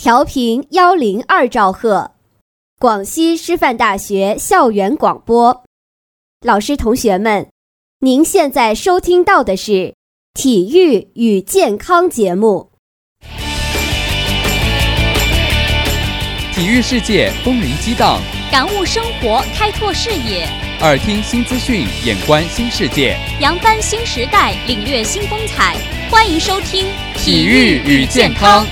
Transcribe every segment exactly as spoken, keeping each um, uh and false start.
调频一零二兆赫，广西师范大学校园广播。老师同学们，您现在收听到的是体育与健康节目。 体育世界风云激荡， 感悟生活，开拓视野， 耳听新资讯，眼观新世界， 扬帆新时代，领略新风采。欢迎收听体育与健康。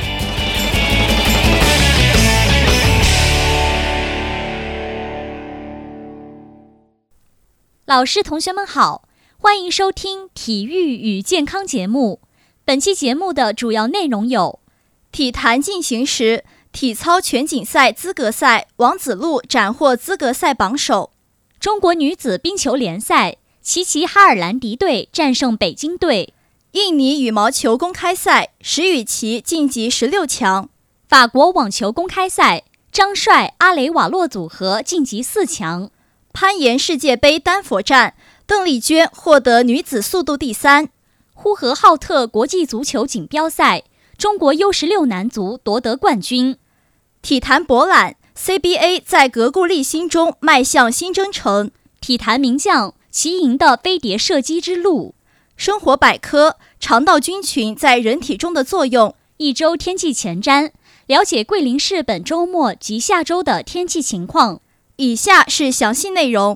老师同学们好，欢迎收听体育与健康节目。本期节目的主要内容有： 体坛进行时，体操全锦赛资格赛，王子路斩获资格赛榜首； 中国女子冰球联赛，齐齐哈尔兰迪队战胜北京队； 印尼羽毛球公开赛，石宇奇晋级十六强； 法国网球公开赛，张帅阿雷瓦洛组合晋级四强； 攀岩世界杯丹佛站，邓丽娟获得女子速度第三； 呼和浩特国际足球锦标赛，中国 U 十六 男足夺得冠军。 体坛博览 C B A 在革故立新中迈向新征程。 体坛名将齐莹的飞碟射击之路。 生活百科肠道菌群在人体中的作用。 一周天气前瞻，了解桂林市本周末及下周的天气情况。 以下是详细内容。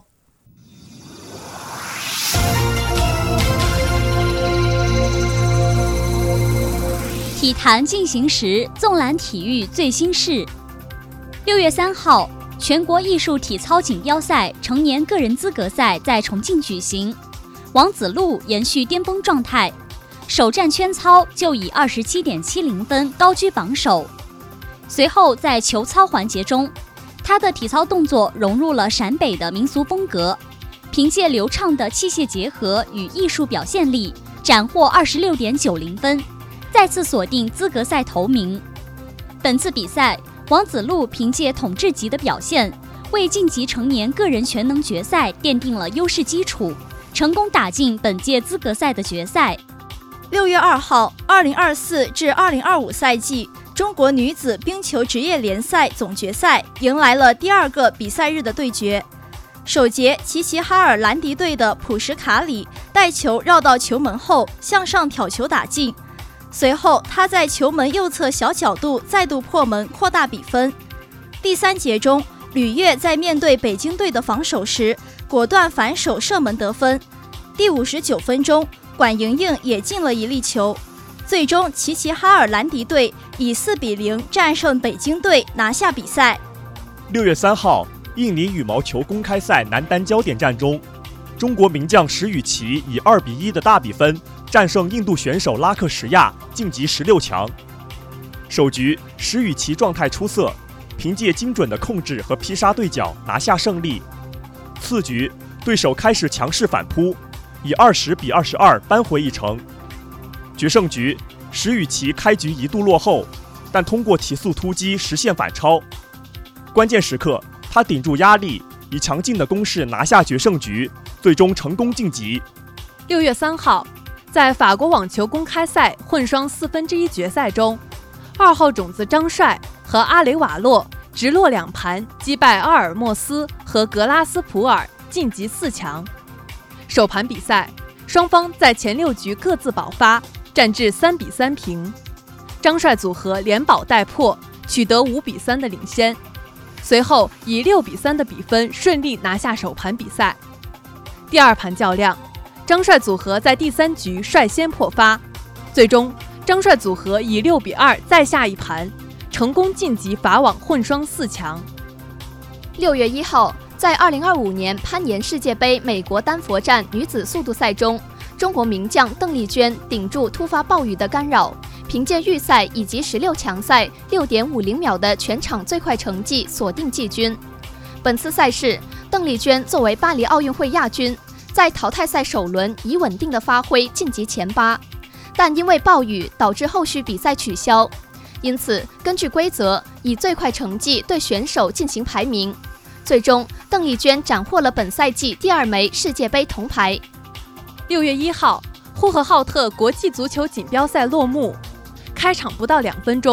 体坛进行时，纵览体育最新事。六月三号，全国艺术体操锦标赛成年个人资格赛在重庆举行，王子路延续巅峰状态，首战圈操就以 二十七点七零 分高居榜首。随后在球操环节中，他的体操动作融入了陕北的民俗风格，凭借流畅的器械结合与艺术表现力，斩获 二十六点九零 分，再次锁定资格赛头名。本次比赛，王子路凭借统治级的表现，为晋级成年个人全能决赛奠定了优势基础，成功打进本届资格赛的决赛。 六月二号， 二零二四至二零二五赛季中国女子冰球职业联赛总决赛迎来了第二个比赛日的对决。首节，齐齐哈尔兰迪队的普什卡里带球绕到球门后向上挑球打进，随后他在球门右侧小角度再度破门扩大比分。第三节中，吕越在面对北京队的防守时果断反手射门得分。第五十九分钟，管莹莹也进了一粒球。最终齐齐哈尔兰迪队以四比零战胜北京队，拿下比赛。 六月三号，印尼羽毛球公开赛男单焦点战中，中国名将石宇奇以二比一的大比分战胜印度选手拉克什亚，晋级十六强。首局，石宇奇状态出色，凭借精准的控制和劈杀对角拿下胜利。次局，对手开始强势反扑，以二十比二十二扳回一城。决胜局，石宇奇开局一度落后，但通过提速突击实现反超。关键时刻，他顶住压力，以强劲的攻势拿下决胜局，最终成功晋级。 六月三号，在法国网球公开赛混双四分之一决赛中，二号种子张帅和阿雷瓦洛直落两盘击败阿尔莫斯和格拉斯普尔，晋级四强。首盘比赛，双方在前六局各自保发，战至三比三平。张帅组合连保带破，取得五比三的领先，随后以六比三的比分顺利拿下首盘比赛。第二盘较量，张帅组合在第三局率先破发，最终张帅组合以六比二再下一盘，成功晋级法网混双四强。 六月一号，在二零二五年攀岩世界杯美国丹佛站女子速度赛中，中国名将邓丽娟顶住突发暴雨的干扰，凭借预赛以及十六强赛 六点五零秒的全场最快成绩锁定季军。本次赛事，邓丽娟作为巴黎奥运会亚军，在淘汰赛首轮以稳定的发挥晋级前八，但因为暴雨导致后续比赛取消，因此根据规则以最快成绩对选手进行排名。最终，邓丽娟斩获了本赛季第二枚世界杯铜牌。 六月一号，呼和浩特国际足球锦标赛落幕。开场不到两分钟，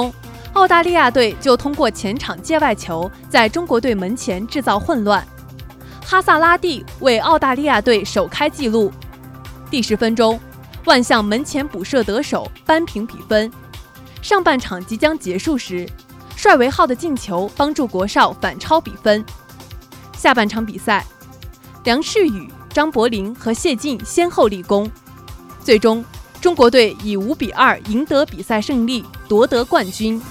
澳大利亚队就通过前场界外球在中国队门前制造混乱，哈萨拉蒂为澳大利亚队首开纪录。第十分钟，万象门前补射得手，扳平比分。上半场即将结束时，帅维浩的进球帮助国少反超比分。下半场比赛，梁世宇、张伯苓和谢晋先后立功，最终中国队以五比二赢得比赛胜利，夺得冠军。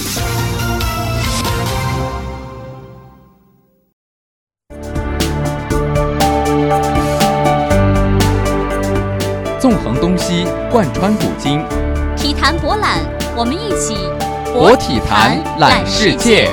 纵横东西，贯穿古今， 体坛博览，我们一起博体坛览世界。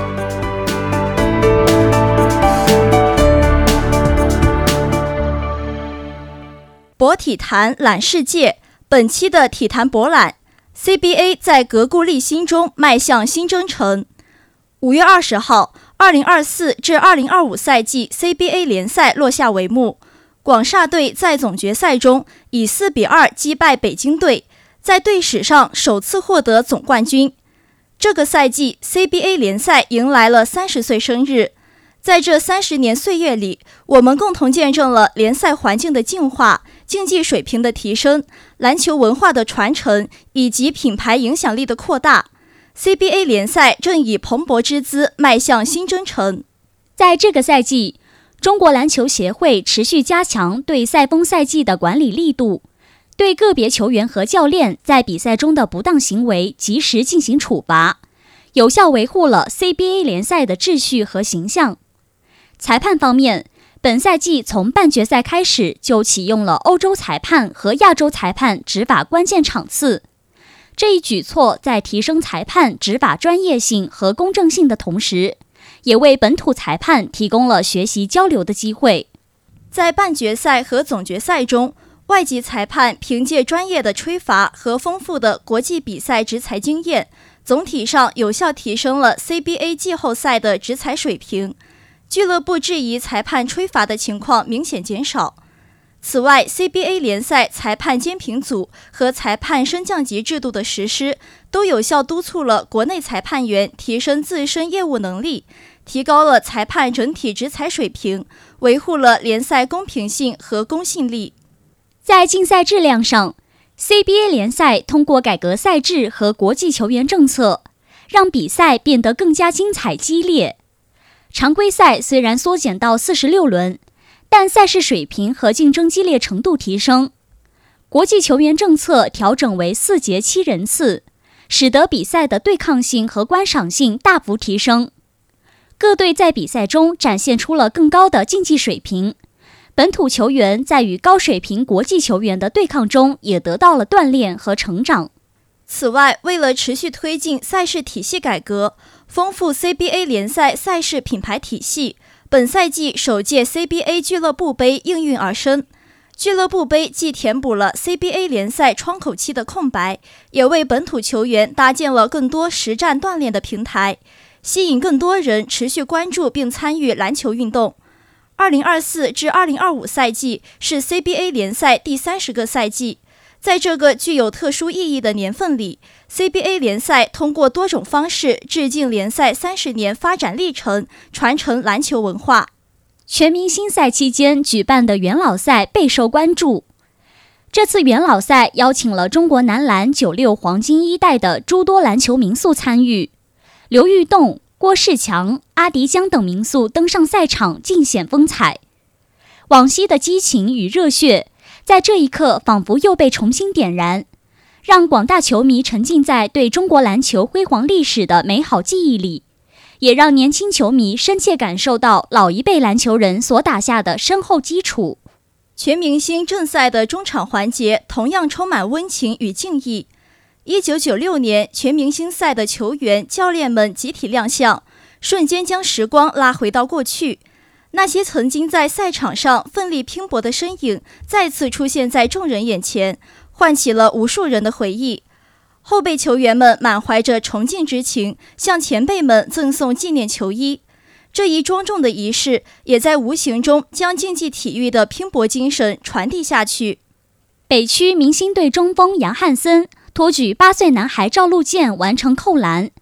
博体坛览世界，本期的体坛博览 ，C B A 在革故立新中迈向新征程。五月二十号，二零二四至二零二五赛季 C B A 联赛落下帷幕。广厦队在总决赛中以四比二击败北京队，在队史上首次获得总冠军。这个赛季 C B A 联赛迎来了三十岁生日，在这三十年岁月里，我们共同见证了联赛环境的净化、竞技水平的提升、篮球文化的传承以及品牌影响力的扩大。C B A 联赛正以蓬勃之姿迈向新征程。 在这个赛季，中国篮球协会持续加强对赛风赛季的管理力度，对个别球员和教练在比赛中的不当行为及时进行处罚，有效维护了 C B A 联赛的秩序和形象。裁判方面，本赛季从半决赛开始就启用了欧洲裁判和亚洲裁判执法关键场次。这一举措在提升裁判执法专业性和公正性的同时，也为本土裁判提供了学习交流的机会。 在半决赛和总决赛中，外籍裁判凭借专业的吹罚和丰富的国际比赛执裁经验，总体上有效提升了 C B A 季后赛的执裁水平。俱乐部质疑裁判吹罚的情况明显减少。此外 ，C B A 联赛裁判监评组和裁判升降级制度的实施，都有效督促了国内裁判员提升自身业务能力，提高了裁判整体执裁水平，维护了联赛公平性和公信力。 在竞赛质量上 ，C B A 联赛通过改革赛制和国际球员政策，让比赛变得更加精彩激烈。常规赛虽然缩减到四十六轮，但赛事水平和竞争激烈程度提升。国际球员政策调整为四节七人次，使得比赛的对抗性和观赏性大幅提升。各队在比赛中展现出了更高的竞技水平，本土球员在与高水平国际球员的对抗中也得到了锻炼和成长。 此外，为了持续推进赛事体系改革，丰富 C B A 联赛赛事品牌体系，本赛季首届 C B A 俱乐部杯应运而生。俱乐部杯既填补了 C B A 联赛窗口期的空白，也为本土球员搭建了更多实战锻炼的平台，吸引更多人持续关注并参与篮球运动。二零二四至二零二五赛季是 C B A 联赛第三十个赛季。在这个具有特殊意义的年份里 ，C B A 联赛通过多种方式致敬联赛三十年发展历程，传承篮球文化。 全明星赛期间举办的元老赛备受关注。这次元老赛邀请了中国男篮九六黄金一代的诸多篮球名宿参与，刘玉栋、郭士强、阿迪江等名宿登上赛场尽显风采。往昔的激情与热血在这一刻仿佛又被重新点燃，让广大球迷沉浸在对中国篮球辉煌历史的美好记忆里，也让年轻球迷深切感受到老一辈篮球人所打下的深厚基础。 全明星正赛的中场环节同样充满温情与敬意。一九九六年全明星赛的球员、教练们集体亮相，瞬间将时光拉回到过去。那些曾经在赛场上奋力拼搏的身影再次出现在众人眼前，唤起了无数人的回忆。后备球员们满怀着崇敬之情，向前辈们赠送纪念球衣。这一庄重的仪式也在无形中将竞技体育的拼搏精神传递下去。 北区明星队中锋杨汉森托举八岁男孩赵路健完成扣篮，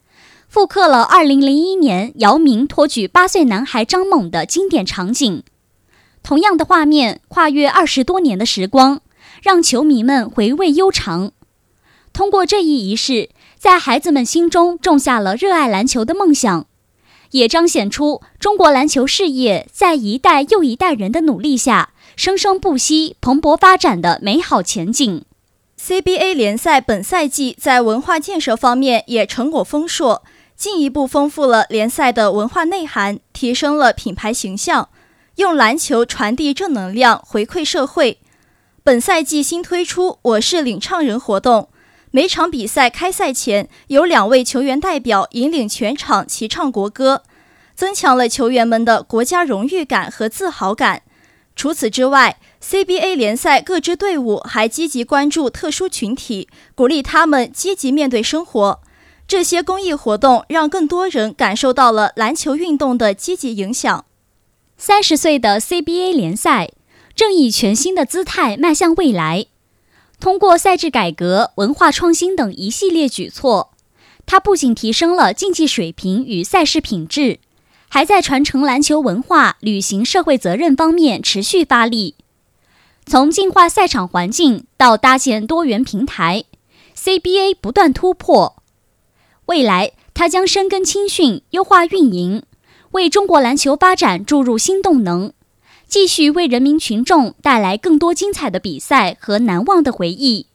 复刻了二零零一年姚明托举八岁男孩张猛的经典场景。同样的画面，跨越二十多年的时光，让球迷们回味悠长。通过这一仪式，在孩子们心中种下了热爱篮球的梦想，也彰显出中国篮球事业在一代又一代人的努力下，生生不息、蓬勃发展的美好前景。 C B A 联赛本赛季在文化建设方面也成果丰硕，进一步丰富了联赛的文化内涵，提升了品牌形象，用篮球传递正能量，回馈社会。本赛季新推出我是领唱人活动，每场比赛开赛前有两位球员代表引领全场齐唱国歌，增强了球员们的国家荣誉感和自豪感。除此之外， C B A 联赛各支队伍还积极关注特殊群体，鼓励他们积极面对生活。这些公益活动让更多人感受到了篮球运动的积极影响。 三十岁的 C B A 联赛正以全新的姿态迈向未来。通过赛制改革、文化创新等一系列举措，它不仅提升了竞技水平与赛事品质，还在传承篮球文化、履行社会责任方面持续发力。从净化赛场环境到搭建多元平台， C B A 不断突破。未来，它将深耕青训，优化运营，为中国篮球发展注入新动能，继续为人民群众带来更多精彩的比赛和难忘的回忆。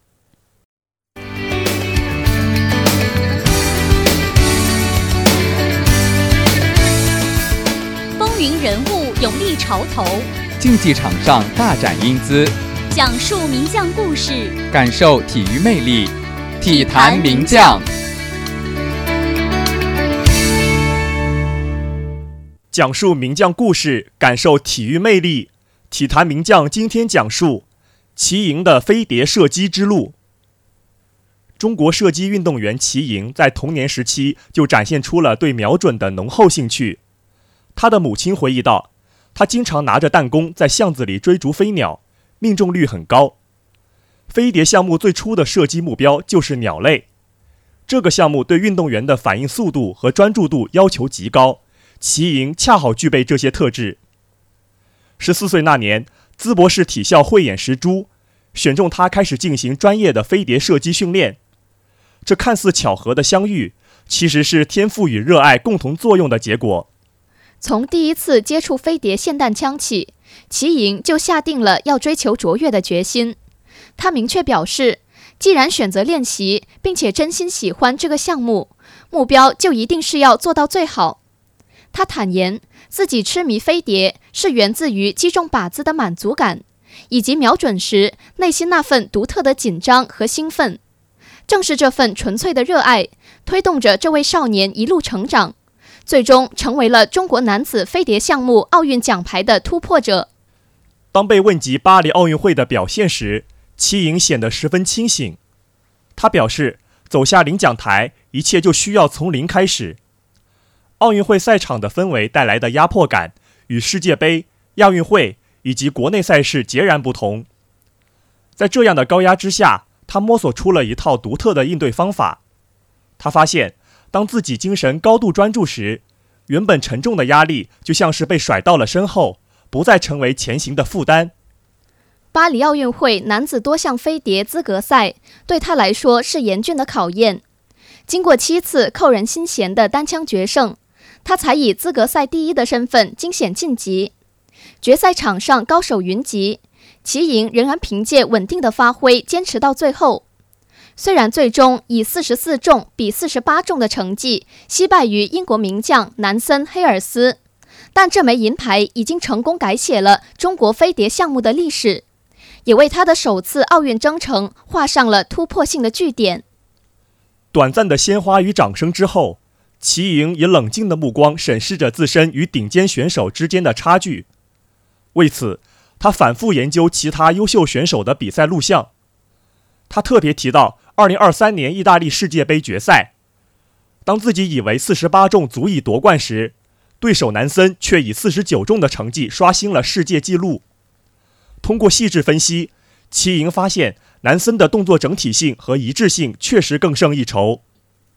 风云人物勇立潮头， 竞技场上大展英姿， 讲述名将故事， 感受体育魅力，体坛名将。 讲述名将故事，感受体育魅力。体坛名将今天讲述齐莹的飞碟射击之路。中国射击运动员齐莹在童年时期就展现出了对瞄准的浓厚兴趣。他的母亲回忆道，他经常拿着弹弓在巷子里追逐飞鸟，命中率很高。飞碟项目最初的射击目标就是鸟类，这个项目对运动员的反应速度和专注度要求极高，齐莹恰好具备这些特质。十四岁那年，淄博市体校慧眼识珠，选中他开始进行专业的飞碟射击训练。这看似巧合的相遇，其实是天赋与热爱共同作用的结果。 从第一次接触飞碟霰弹枪起，齐莹就下定了要追求卓越的决心。他明确表示，既然选择练习，并且真心喜欢这个项目，目标就一定是要做到最好。他坦言，自己痴迷飞碟是源自于击中靶子的满足感，以及瞄准时内心那份独特的紧张和兴奋。正是这份纯粹的热爱，推动着这位少年一路成长，最终成为了中国男子飞碟项目奥运奖牌的突破者。 当被问及巴黎奥运会的表现时，齐莹显得十分清醒。他表示，走下领奖台，一切就需要从零开始。奥运会赛场的氛围带来的压迫感与世界杯、亚运会以及国内赛事截然不同。在这样的高压之下，他摸索出了一套独特的应对方法。他发现，当自己精神高度专注时，原本沉重的压力就像是被甩到了身后，不再成为前行的负担。 巴黎奥运会男子多项飞碟资格赛对他来说是严峻的考验。经过七次扣人心弦的单枪决胜，他才以资格赛第一的身份惊险晋级。决赛场上高手云集，齐莹仍然凭借稳定的发挥坚持到最后。虽然最终以四十四中比四十八中的成绩惜败于英国名将南森·黑尔斯，但这枚银牌已经成功改写了中国飞碟项目的历史，也为他的首次奥运征程画上了突破性的句点。 短暂的鲜花与掌声之后，齐莹以冷静的目光审视着自身与顶尖选手之间的差距。为此，他反复研究其他优秀选手的比赛录像。他特别提到二零二三年意大利世界杯决赛，当自己以为四十八中足以夺冠时，对手南森却以四十九中的成绩刷新了世界纪录。通过细致分析，齐莹发现南森的动作整体性和一致性确实更胜一筹。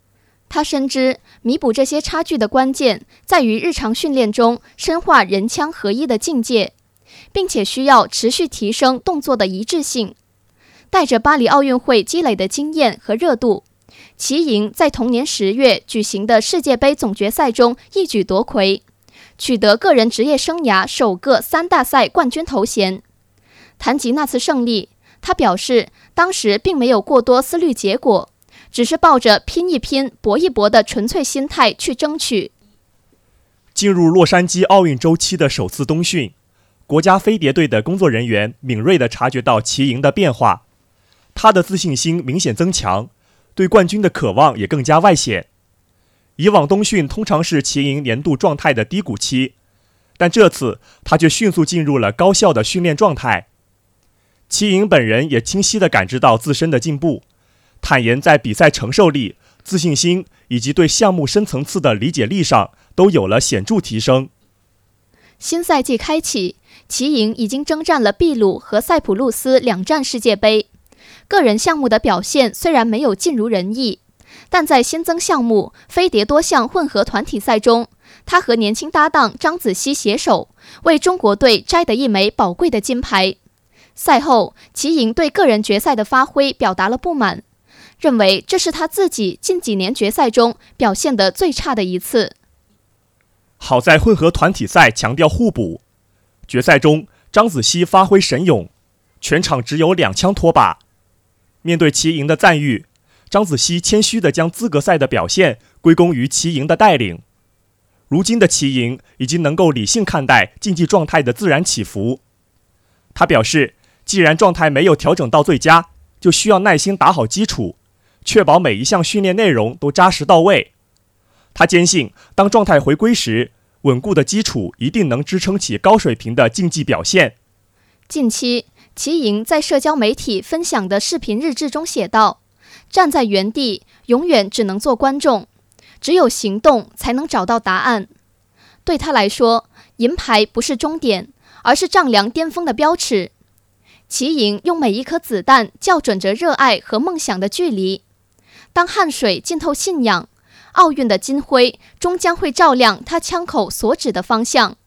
他深知弥补这些差距的关键在于日常训练中深化人枪合一的境界，并且需要持续提升动作的一致性。带着巴黎奥运会积累的经验和热度，齐莹在同年十月举行的世界杯总决赛中一举夺魁，取得个人职业生涯首个三大赛冠军头衔。谈及那次胜利，他表示当时并没有过多思虑结果，只是抱着拼一拼搏一搏的纯粹心态去争取。 进入洛杉矶奥运周期的首次冬训，国家飞碟队的工作人员敏锐地察觉到齐莹的变化，她的自信心明显增强，对冠军的渴望也更加外显。以往冬训通常是齐莹年度状态的低谷期，但这次她却迅速进入了高效的训练状态。齐莹本人也清晰地感知到自身的进步，坦言在比赛承受力、自信心以及对项目深层次的理解力上都有了显著提升。 新赛季开启，齐莹已经征战了秘鲁和塞浦路斯两站世界杯。个人项目的表现虽然没有尽如人意，但在新增项目飞碟多项混合团体赛中，他和年轻搭档张子熙携手，为中国队摘得一枚宝贵的金牌。赛后，齐莹对个人决赛的发挥表达了不满，认为这是他自己近几年决赛中表现得最差的一次。 好在混合团体赛强调互补，决赛中张子熙发挥神勇，全场只有两枪脱靶。面对齐莹的赞誉，张子熙谦虚地将资格赛的表现归功于齐莹的带领。如今的齐莹已经能够理性看待竞技状态的自然起伏。他表示，既然状态没有调整到最佳，就需要耐心打好基础，确保每一项训练内容都扎实到位。他坚信，当状态回归时，稳固的基础一定能支撑起高水平的竞技表现。 近期，齐莹在社交媒体分享的视频日志中写道：“站在原地，永远只能做观众，只有行动才能找到答案。”对他来说，银牌不是终点，而是丈量巅峰的标尺。齐莹用每一颗子弹校准着热爱和梦想的距离。当汗水浸透信仰，奥运的金辉终将会照亮他枪口所指的方向。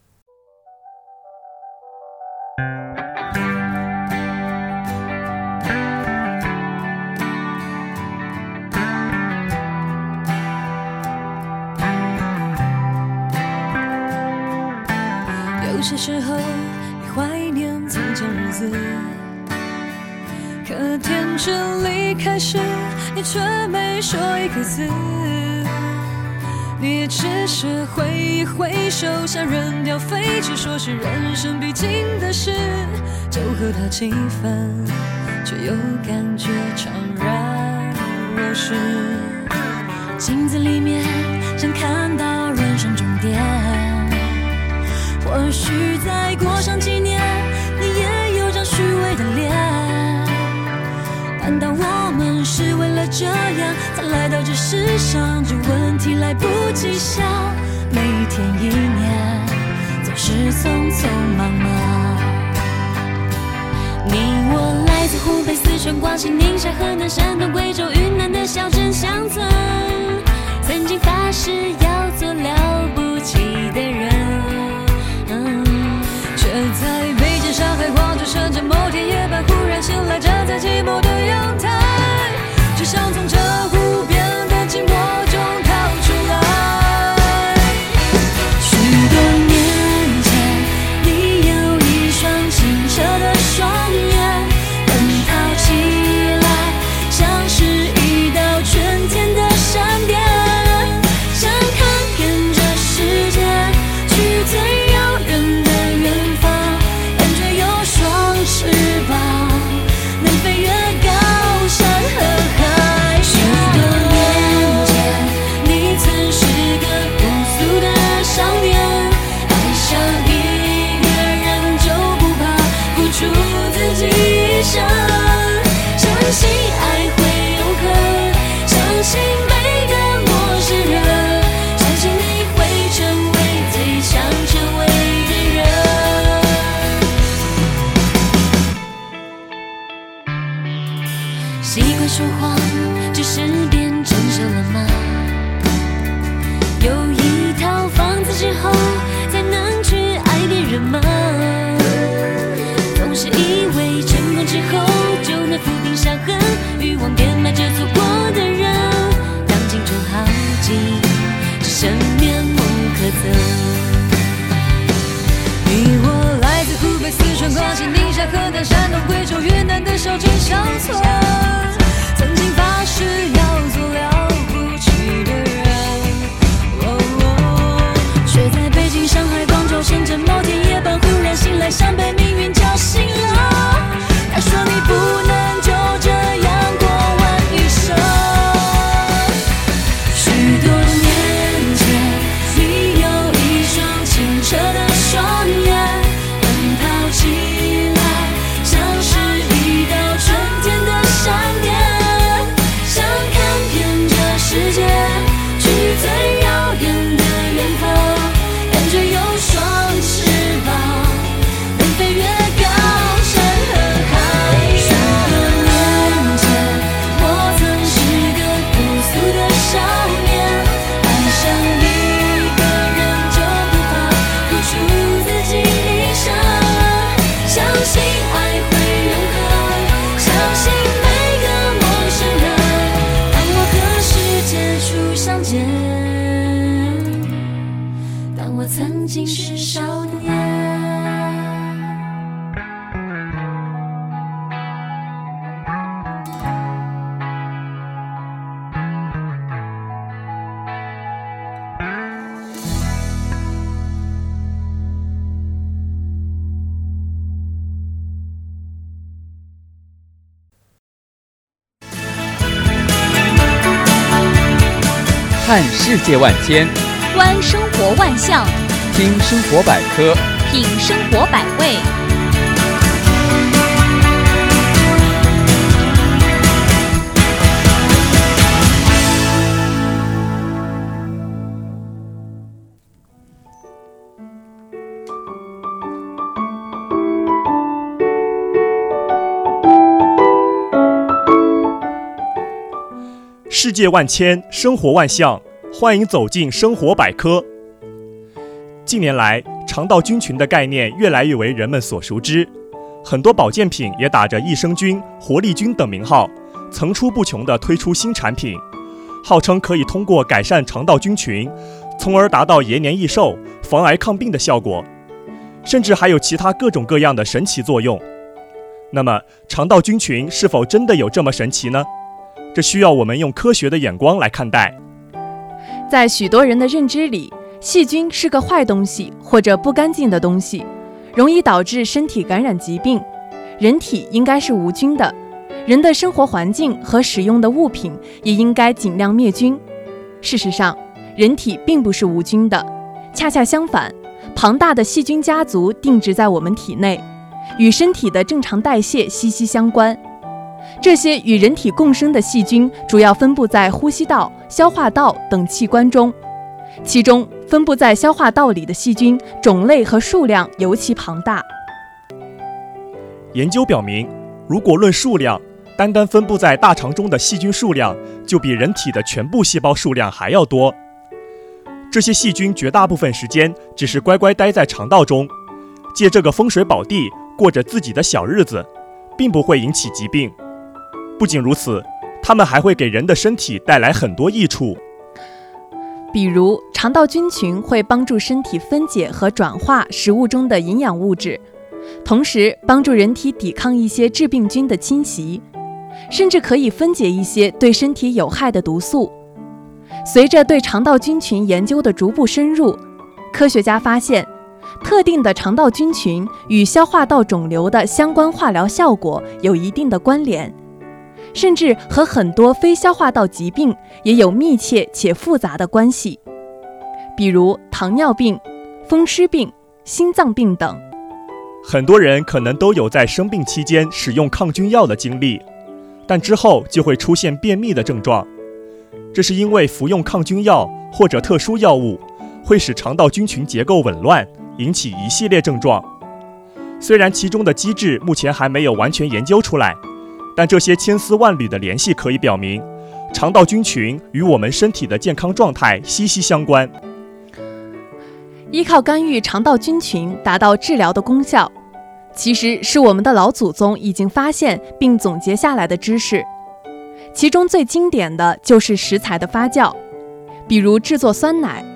有些时候你怀念从前日子，可天真离开时，你却没说一个字。你也只是挥一挥手，像扔掉废纸，说是人生必经的事，就和他气愤，却又感觉怅然若失。镜子里面想看到人生终点，或许再过上几年，你也有张虚伪的脸。难道我们是为了这样才来到这世上？这问题来不及想，每一天一年总是匆匆忙忙。你我来自湖北、四川、广西、宁夏、河南、山东、贵州、云南的小镇乡村，曾经发誓要做了不起的人，却在北京、上海、广州、深圳某天夜半忽然醒来，站在寂寞的阳台，只想从这无边的寂寞中逃出来。许多年前，你有一双清澈的双眼，奔跑起来像是一道春天的闪电，想看面目可憎。你我来自湖北、四川、广西、宁夏、河南、山东、贵州、云南的小镇乡村，曾经发誓要做了不起的人，哦哦，却在北京、上海、广州、深圳某天夜半忽然醒来，像被命运叫醒了。他说你不能就这样过完一生。许多年前，你有一双清澈的双眼，奔跑起来像是一道春天的闪电，想看遍这世界，去最遥远的远方，感觉有双翅膀，能飞越高山和海洋。许多年前，我曾是个朴素的少年，爱上一个人就不怕付出自己一生，相信爱会永恒，相信每个陌生人，当我和世界初相见，当我曾经是少年。 看世界万千， 观生活万象， 听生活百科， 品生活百味。 世界万千，生活万象，欢迎走进生活百科。近年来，肠道菌群的概念越来越为人们所熟知，很多保健品也打着益生菌、活力菌等名号，层出不穷地推出新产品，号称可以通过改善肠道菌群，从而达到延年益寿、防癌抗病的效果，甚至还有其他各种各样的神奇作用。那么，肠道菌群是否真的有这么神奇呢？这需要我们用科学的眼光来看待。 在许多人的认知里，细菌是个坏东西或者不干净的东西，容易导致身体感染疾病。人体应该是无菌的，人的生活环境和使用的物品也应该尽量灭菌。事实上，人体并不是无菌的，恰恰相反，庞大的细菌家族定植在我们体内，与身体的正常代谢息息相关。这些与人体共生的细菌主要分布在呼吸道、消化道等器官中，其中分布在消化道里的细菌种类和数量尤其庞大。 研究表明，如果论数量，单单分布在大肠中的细菌数量就比人体的全部细胞数量还要多。这些细菌绝大部分时间只是乖乖待在肠道中，借这个风水宝地过着自己的小日子，并不会引起疾病。不仅如此，它们还会给人的身体带来很多益处。 比如，肠道菌群会帮助身体分解和转化食物中的营养物质，同时帮助人体抵抗一些致病菌的侵袭，甚至可以分解一些对身体有害的毒素。随着对肠道菌群研究的逐步深入，科学家发现，特定的肠道菌群与消化道肿瘤的相关化疗效果有一定的关联，甚至和很多非消化道疾病也有密切且复杂的关系，比如糖尿病、风湿病、心脏病等。 很多人可能都有在生病期间使用抗菌药的经历，但之后就会出现便秘的症状。这是因为服用抗菌药或者特殊药物会使肠道菌群结构紊乱，引起一系列症状。虽然其中的机制目前还没有完全研究出来，但这些千丝万缕的联系可以表明，肠道菌群与我们身体的健康状态息息相关。 依靠干预肠道菌群达到治疗的功效，其实是我们的老祖宗已经发现并总结下来的知识。其中最经典的就是食材的发酵，比如制作酸奶。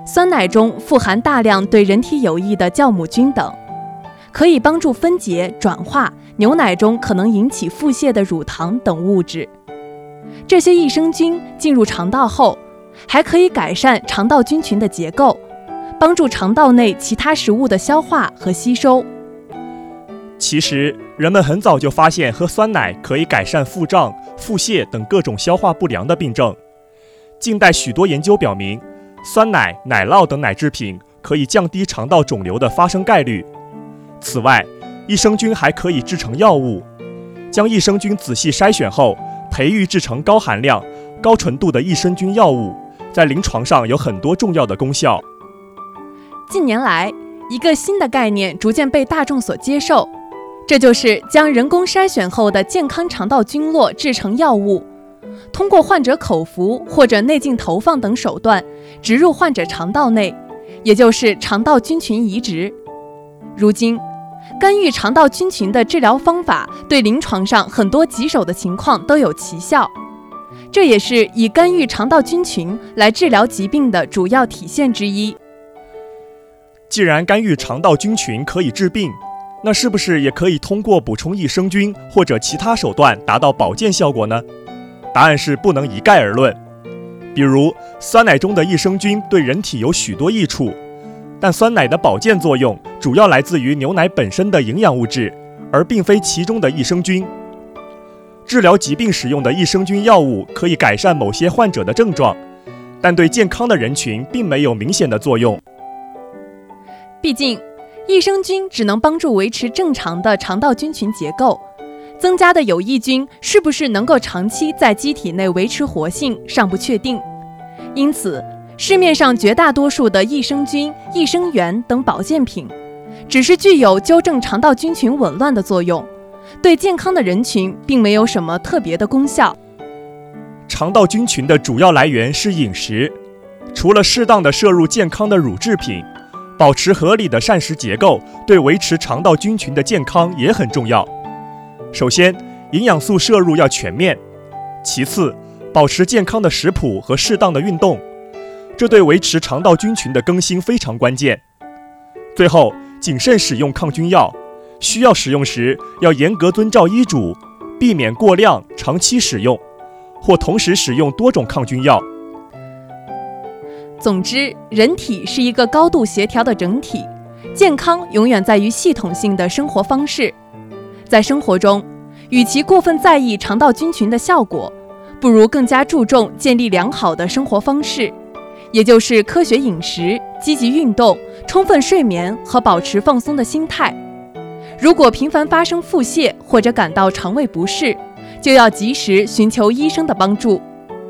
酸奶中富含大量对人体有益的酵母菌等，可以帮助分解、转化牛奶中可能引起腹泻的乳糖等物质。这些益生菌进入肠道后，还可以改善肠道菌群的结构，帮助肠道内其他食物的消化和吸收。 其实，人们很早就发现喝酸奶可以改善腹胀、腹泻等各种消化不良的病症。近代许多研究表明，酸奶、奶酪等奶制品可以降低肠道肿瘤的发生概率。此外，益生菌还可以制成药物。将益生菌仔细筛选后，培育制成高含量、高纯度的益生菌药物，在临床上有很多重要的功效。 近年来，一个新的概念逐渐被大众所接受，这就是将人工筛选后的健康肠道菌落制成药物，通过患者口服或者内镜投放等手段植入患者肠道内，也就是肠道菌群移植。如今，干预肠道菌群的治疗方法对临床上很多棘手的情况都有奇效，这也是以干预肠道菌群来治疗疾病的主要体现之一。 既然干预肠道菌群可以治病，那是不是也可以通过补充益生菌或者其他手段达到保健效果呢？答案是不能一概而论。比如，酸奶中的益生菌对人体有许多益处，但酸奶的保健作用主要来自于牛奶本身的营养物质，而并非其中的益生菌。治疗疾病使用的益生菌药物可以改善某些患者的症状，但对健康的人群并没有明显的作用。 毕竟，益生菌只能帮助维持正常的肠道菌群结构，增加的有益菌是不是能够长期在机体内维持活性尚不确定。因此，市面上绝大多数的益生菌、益生元等保健品，只是具有纠正肠道菌群紊乱的作用，对健康的人群并没有什么特别的功效。 肠道菌群的主要来源是饮食，除了适当的摄入健康的乳制品，保持合理的膳食结构对维持肠道菌群的健康也很重要。首先，营养素摄入要全面；其次，保持健康的食谱和适当的运动，这对维持肠道菌群的更新非常关键。最后，谨慎使用抗菌药，需要使用时要严格遵照医嘱，避免过量、长期使用，或同时使用多种抗菌药。 总之，人体是一个高度协调的整体，健康永远在于系统性的生活方式。在生活中，与其过分在意肠道菌群的效果，不如更加注重建立良好的生活方式，也就是科学饮食、积极运动、充分睡眠和保持放松的心态。如果频繁发生腹泻或者感到肠胃不适，就要及时寻求医生的帮助。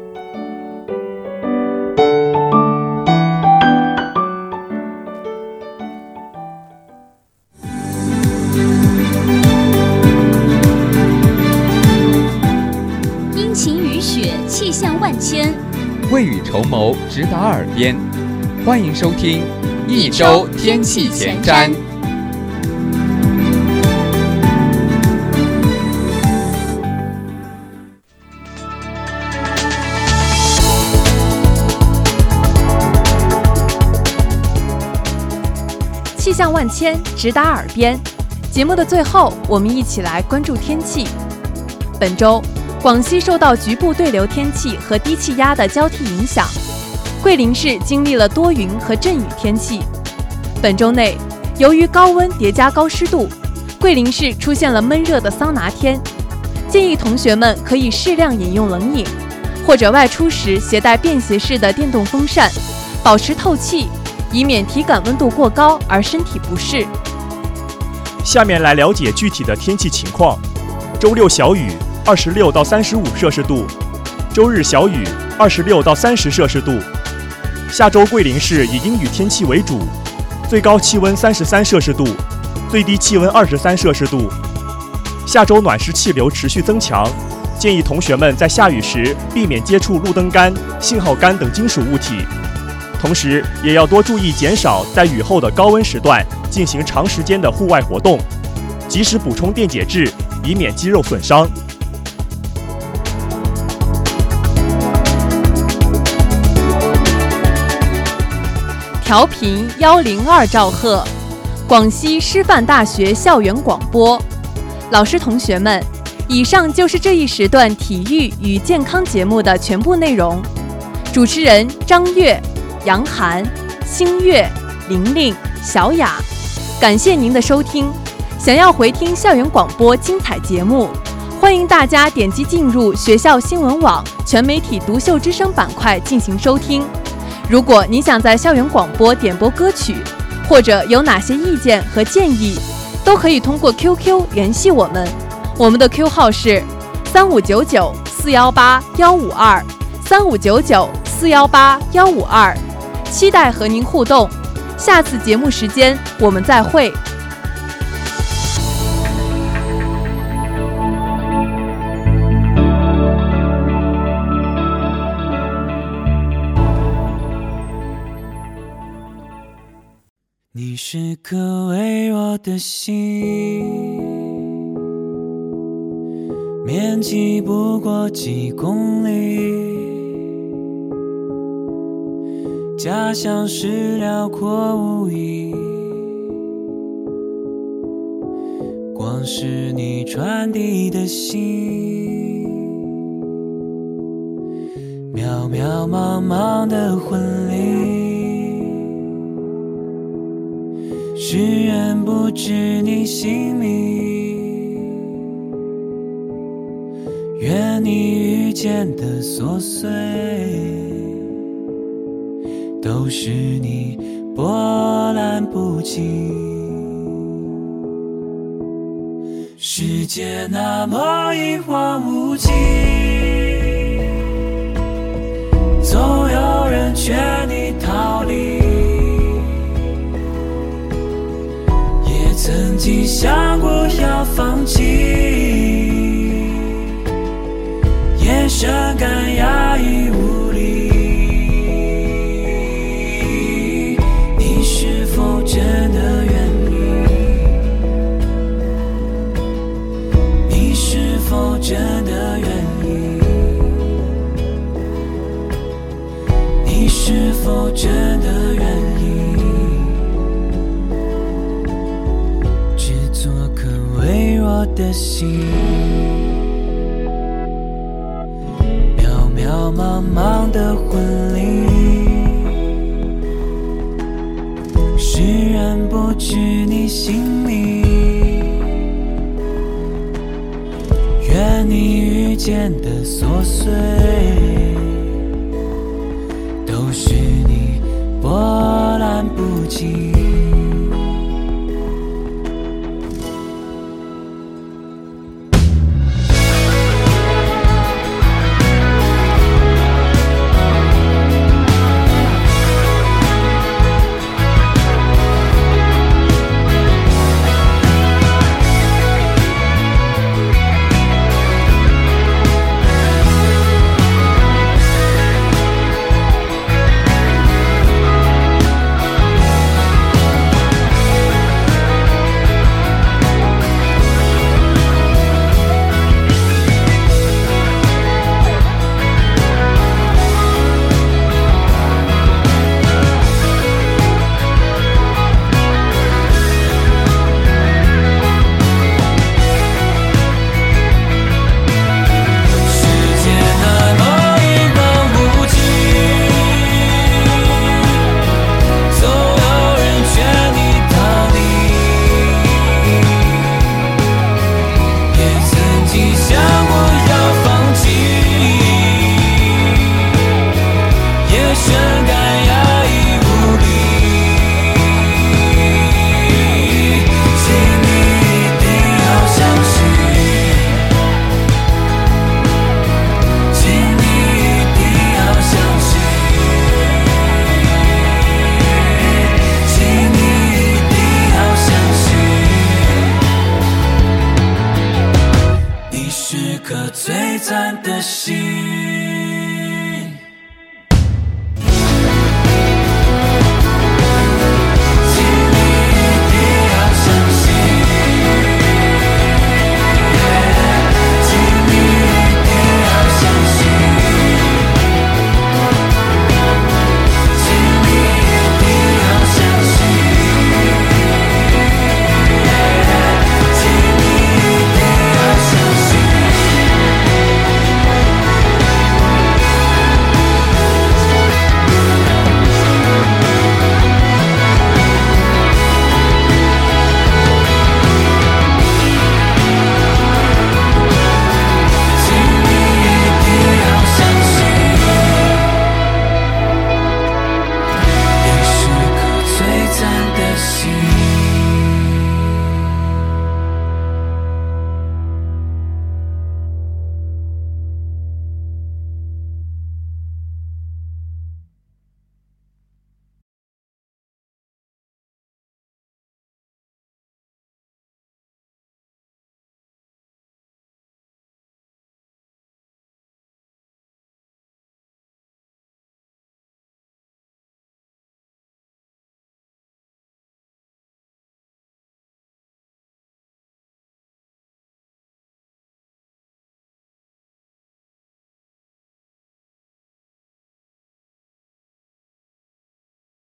阴晴雨雪，气象万千， 未雨绸缪，直达耳边。欢迎收听一周天气前瞻。 气象万千，直达耳边。节目的最后，我们一起来关注天气。本周，广西受到局部对流天气和低气压的交替影响，桂林市经历了多云和阵雨天气。本周内，由于高温叠加高湿度，桂林市出现了闷热的桑拿天，建议同学们可以适量饮用冷饮，或者外出时携带便携式的电动风扇，保持透气，以免体感温度过高而身体不适。 下面来了解具体的天气情况。周六小雨，二十六到三十五摄氏度；周日小雨，二十六到三十摄氏度。下周桂林市以阴雨天气为主，最高气温三十三摄氏度，最低气温二十三摄氏度。下周暖湿气流持续增强，建议同学们在下雨时避免接触路灯杆、信号杆等金属物体，同时也要多注意减少在雨后的高温时段进行长时间的户外活动，及时补充电解质，以免肌肉损伤。 调频幺零二兆赫，广西师范大学校园广播。老师同学们，以上就是这一时段体育与健康节目的全部内容。主持人张悦、杨涵、星月、玲玲、小雅，感谢您的收听。想要回听校园广播精彩节目，欢迎大家点击进入学校新闻网全媒体独秀之声板块进行收听。如果你想在校园广播点播歌曲，或者有哪些意见和建议，都可以通过 Q Q 联系我们。我们的 Q 号是三五九九四幺八幺五二三五九九四幺八幺五二，期待和您互动。下次节目时间我们再会。 你是颗微弱的星，面积不过几公里，家乡是辽阔无垠，光是你传递的信，渺渺茫茫的婚礼，世人不知你姓名，愿你遇见的琐碎都是你波澜不惊。世界那么一望无际，总有人劝你逃离，曾经想过要放弃，也深感压抑无力。你是否真的愿意？你是否真的愿意？你是否真的愿意？微弱的心，渺渺茫茫的婚礼，世人不知你姓名，愿你遇见的琐碎都是你波澜不惊。 心。